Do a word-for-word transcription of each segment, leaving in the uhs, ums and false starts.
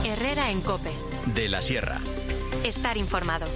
Herrera en COPE. De la Sierra. Estar informado.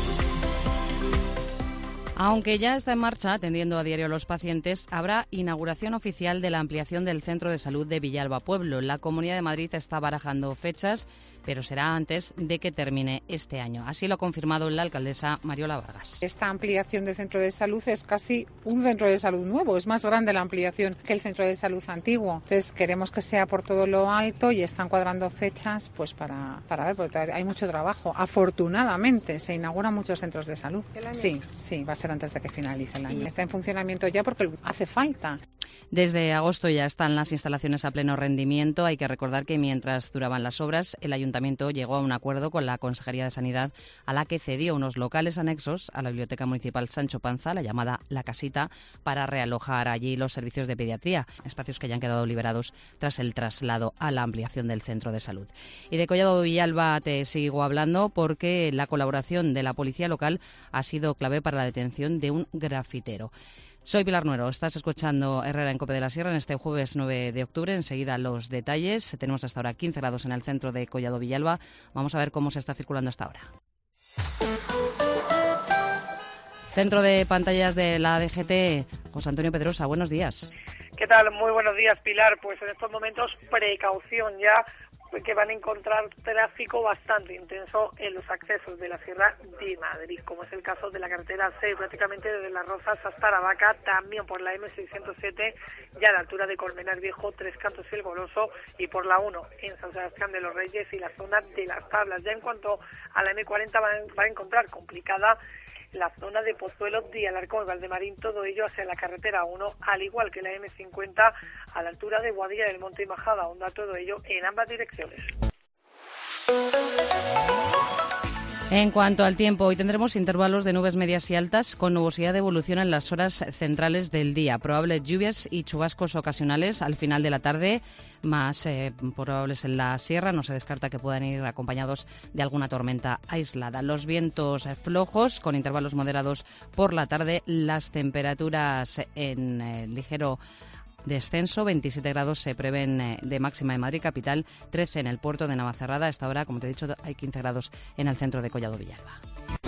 Aunque ya está en marcha, atendiendo a diario a los pacientes, habrá inauguración oficial de la ampliación del Centro de Salud de Villalba Pueblo. La Comunidad de Madrid está barajando fechas, pero será antes de que termine este año. Así lo ha confirmado la alcaldesa Mariola Vargas. Esta ampliación del centro de salud es casi un centro de salud nuevo. Es más grande la ampliación que el centro de salud antiguo. Entonces queremos que sea por todo lo alto y están cuadrando fechas pues para, para ver, porque hay mucho trabajo. Afortunadamente se inauguran muchos centros de salud. Sí, sí, va a ser antes de que finalice el año. Está en funcionamiento ya porque hace falta. Desde agosto ya están las instalaciones a pleno rendimiento. Hay que recordar que mientras duraban las obras, el Ayuntamiento llegó a un acuerdo con la Consejería de Sanidad, a la que cedió unos locales anexos a la Biblioteca Municipal Sancho Panza, la llamada La Casita, para realojar allí los servicios de pediatría, espacios que ya han quedado liberados tras el traslado a la ampliación del centro de salud. Y de Collado Villalba te sigo hablando porque la colaboración de la policía local ha sido clave para la detención de un grafitero. Soy Pilar Nuero, estás escuchando Herrera en COPE de la Sierra en este jueves nueve de octubre. Enseguida los detalles. Tenemos hasta ahora quince grados en el centro de Collado Villalba. Vamos a ver cómo se está circulando hasta ahora. Centro de pantallas de la D G T, José Antonio Pedrosa, buenos días. ¿Qué tal? Muy buenos días, Pilar. Pues en estos momentos, precaución ya, que van a encontrar tráfico bastante intenso en los accesos de la Sierra de Madrid, como es el caso de la carretera seis, prácticamente desde Las Rozas hasta Aravaca, también por la M seiscientos siete, ya a la altura de Colmenar Viejo, Tres Cantos y El Goloso, y por la uno en San Sebastián de los Reyes y la zona de Las Tablas. Ya en cuanto a la M cuarenta, va a encontrar complicada la zona de Pozuelo de Alarcón, Valdemarín, todo ello hacia la carretera uno, al igual que la M cincuenta a la altura de Boadilla del Monte y Majada Honda, todo ello en ambas direcciones. En cuanto al tiempo, hoy tendremos intervalos de nubes medias y altas con nubosidad de evolución en las horas centrales del día. Probables lluvias y chubascos ocasionales al final de la tarde, más eh, probables en la sierra. No se descarta que puedan ir acompañados de alguna tormenta aislada. Los vientos eh, flojos con intervalos moderados por la tarde. Las temperaturas en eh, ligero descenso, veintisiete grados se prevén de máxima en Madrid capital, trece en el puerto de Navacerrada. A esta hora, como te he dicho, hay quince grados en el centro de Collado Villalba.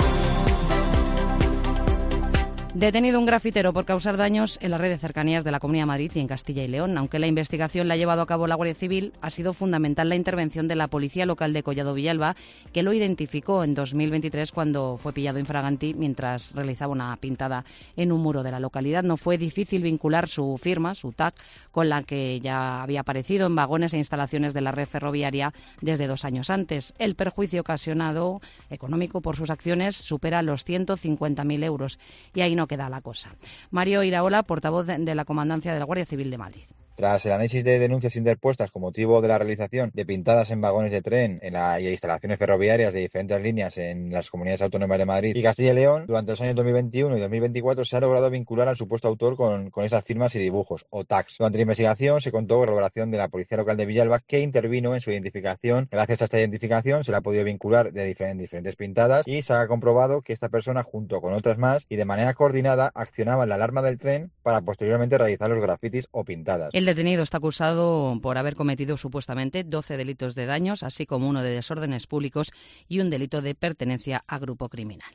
Detenido un grafitero por causar daños en la red de cercanías de la Comunidad de Madrid y en Castilla y León. Aunque la investigación la ha llevado a cabo la Guardia Civil, ha sido fundamental la intervención de la Policía Local de Collado Villalba, que lo identificó en dos mil veintitrés cuando fue pillado infraganti mientras realizaba una pintada en un muro de la localidad. No fue difícil vincular su firma, su tag, con la que ya había aparecido en vagones e instalaciones de la red ferroviaria desde dos años antes. El perjuicio ocasionado económico por sus acciones supera los ciento cincuenta mil euros. Y ahí no queda la cosa. Mario Iraola, portavoz de la Comandancia de la Guardia Civil de Madrid. Tras el análisis de denuncias interpuestas con motivo de la realización de pintadas en vagones de tren en la, y instalaciones ferroviarias de diferentes líneas en las comunidades autónomas de Madrid y Castilla y León, durante los años dos mil veintiuno y dos mil veinticuatro se ha logrado vincular al supuesto autor con, con esas firmas y dibujos, o tags. Durante la investigación se contó con la colaboración de la Policía Local de Villalba, que intervino en su identificación. Gracias a esta identificación se le ha podido vincular de diferentes, diferentes pintadas y se ha comprobado que esta persona, junto con otras más y de manera coordinada, accionaba la alarma del tren para posteriormente realizar los grafitis o pintadas. El detenido está acusado por haber cometido supuestamente doce delitos de daños, así como uno de desórdenes públicos y un delito de pertenencia a grupo criminal.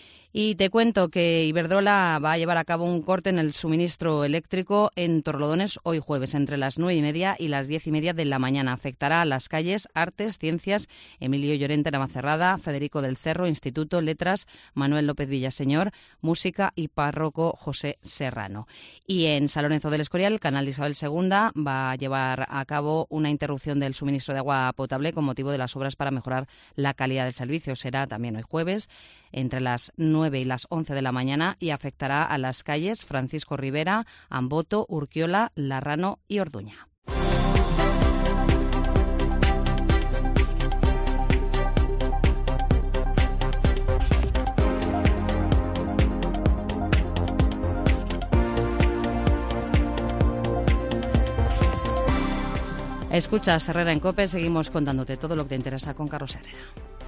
Y te cuento que Iberdrola va a llevar a cabo un corte en el suministro eléctrico en Torrelodones hoy jueves, entre las nueve y media y las diez y media de la mañana. Afectará a las calles Artes, Ciencias, Emilio Llorente, Navacerrada, Federico del Cerro, Instituto, Letras, Manuel López Villaseñor, Música y Párroco José Serrano. Y en San Lorenzo del Escorial, Canal Isabel segunda va a llevar a cabo una interrupción del suministro de agua potable con motivo de las obras para mejorar la calidad del servicio. Será también hoy jueves, entre las nueve y las once de la mañana, y afectará a las calles Francisco Rivera, Amboto, Urquiola, Larrano y Orduña. Escuchas Herrera en COPE, seguimos contándote todo lo que te interesa con Carlos Herrera.